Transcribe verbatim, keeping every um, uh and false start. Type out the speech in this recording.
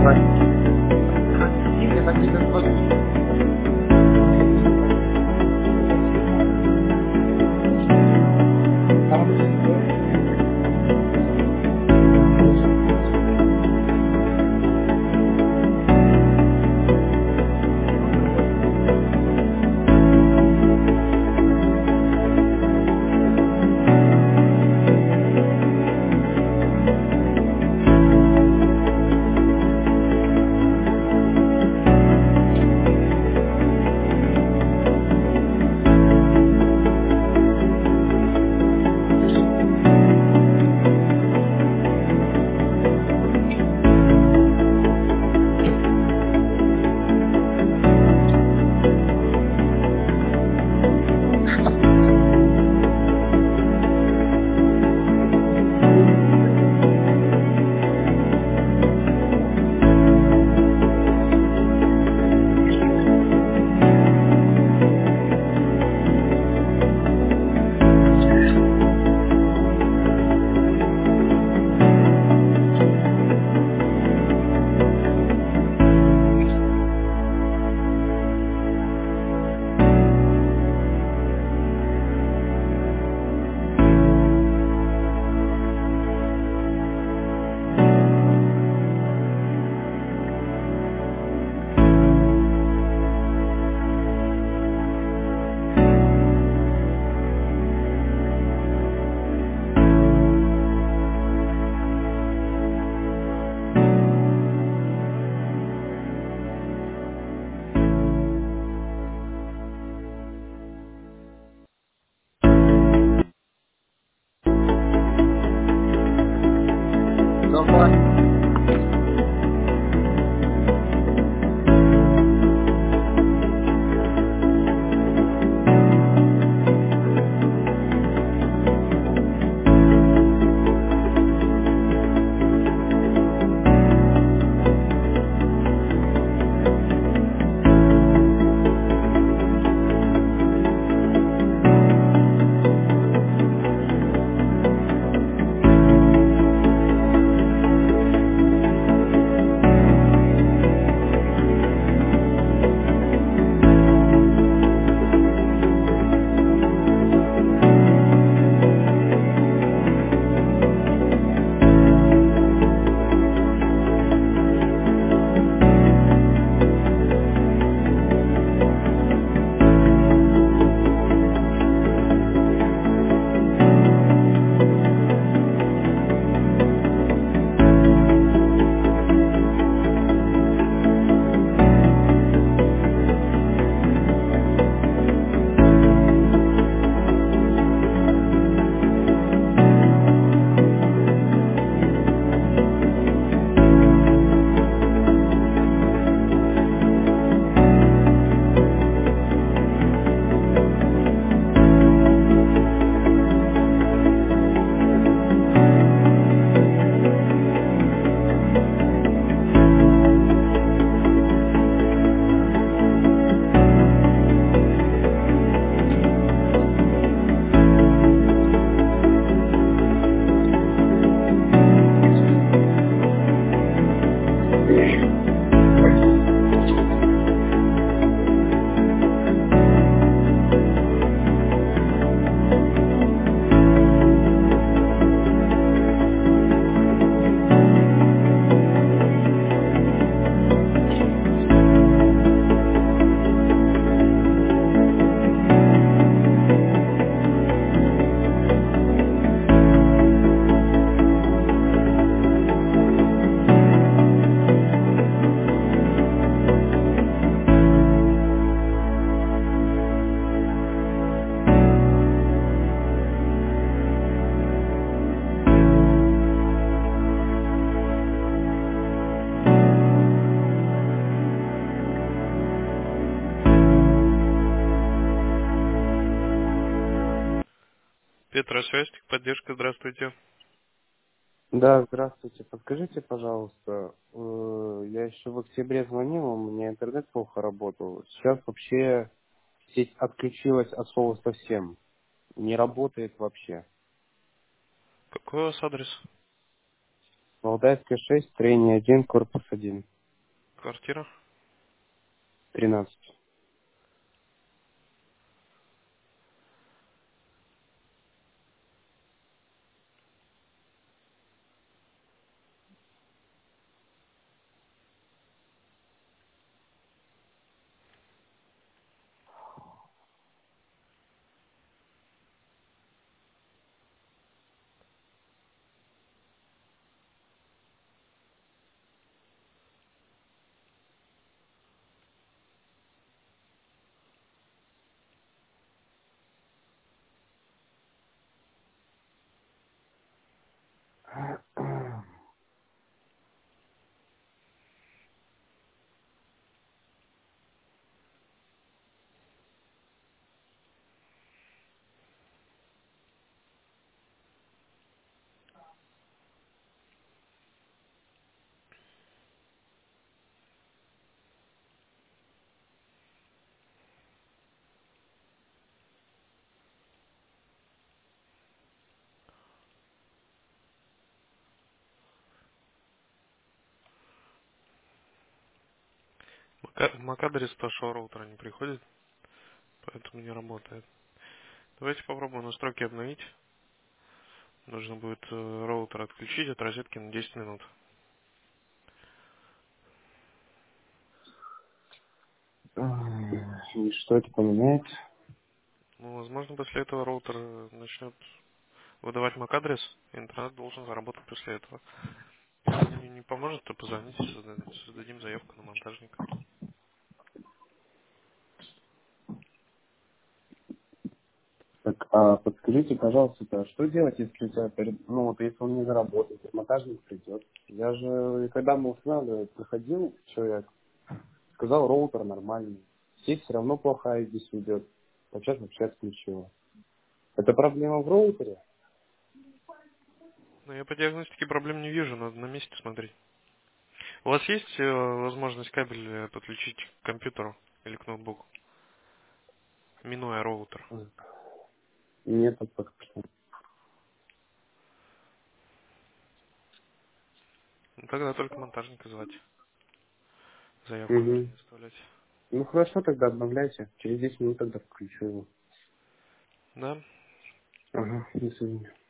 Вань, Максим, я так не дозвонюсь. Он мне звонит по телефону, я так не дозвонюсь. Там же нет. Слышишь? Он находится. Давай. Петросвязь, поддержка, здравствуйте. Да, здравствуйте. Подскажите, пожалуйста, э, я еще в октябре звонил, у меня интернет плохо работал. Сейчас вообще сеть отключилась от слова совсем. Не работает вообще. Какой у вас адрес? Валдайская шесть, строение один, корпус один. Квартира. тринадцать. Мака- MAC-адрес вашего роутера не приходит, поэтому не работает. Давайте попробуем настройки обновить. Нужно будет э, роутер отключить от розетки на десять минут. И что это поменяет? Ну, возможно, после этого роутер э, начнет выдавать MAC-адрес, и интернет должен заработать после этого. Если не, не поможет, то позвоните, созда- создадим заявку на монтажника. Так, а подскажите, пожалуйста, а что делать, если у тебя, перед- ну, вот если он не заработает, монтажник придет? Я же, когда мы устанавливали, приходил человек, сказал, роутер нормальный. Сеть все равно плохая здесь идет. Сейчас вообще отключила. Это проблема в роутере? Но я по диагностике проблем не вижу, надо на месте смотреть. У вас есть э, возможность кабель э, подключить к компьютеру или к ноутбуку, минуя роутер? Нет, вот пока что. Ну, тогда только монтажника звать, заявку, Угу. вернее, оставлять. Ну хорошо, тогда обновляйте. Через десять минут тогда включу его. Да? Ага, до свидания.